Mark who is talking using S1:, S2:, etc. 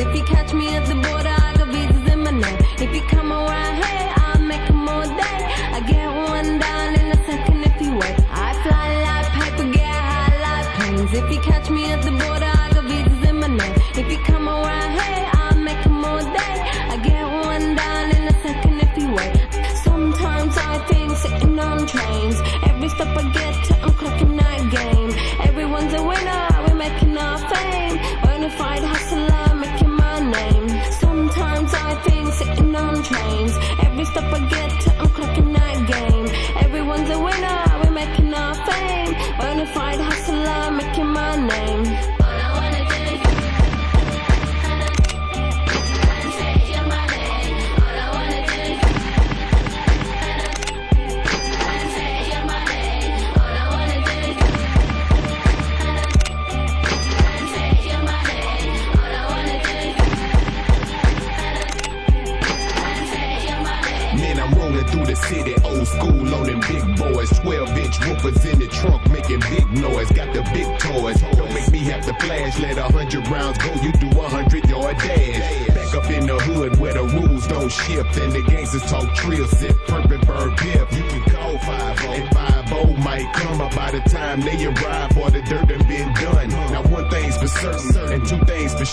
S1: If you catch me at the border, I got visas in my name. If you come around here, I'll make them all day. I get one down in a second if you wait. I fly like paper, get high like planes. If you catch me at the border, I got visas in my name. If you come around here, I'll make them all day. I get one down in a second if you wait. Sometimes I think sitting on trains. Every step I get to, I'm clocking that game. Everyone's a winner, we're making our fame. Bonafide hustler, making my name. Sometimes I think sitting on trains. Every step I get to, I'm clocking that game. Everyone's a winner, we're making our fame. Bonafide hustler, making my name. All I wanna do is take your money. All I wanna do is take your money. All I wanna do is take your money. All I wanna do is take your money.
S2: Man, I'm rolling through the city, old school on them big boys. 12-inch woofers in the trunk making big noise. Got the big toys. Don't make me have to flash. Let 100 rounds go, you do 100-yard dash. Back up in the hood where the rules don't shift and the gangsters talk trill, sip, perp and burn pip. You can call 5-0 and 5-0 might come up by the time they arrive or the dirt done been done. Now one thing's for certain and two things for sure.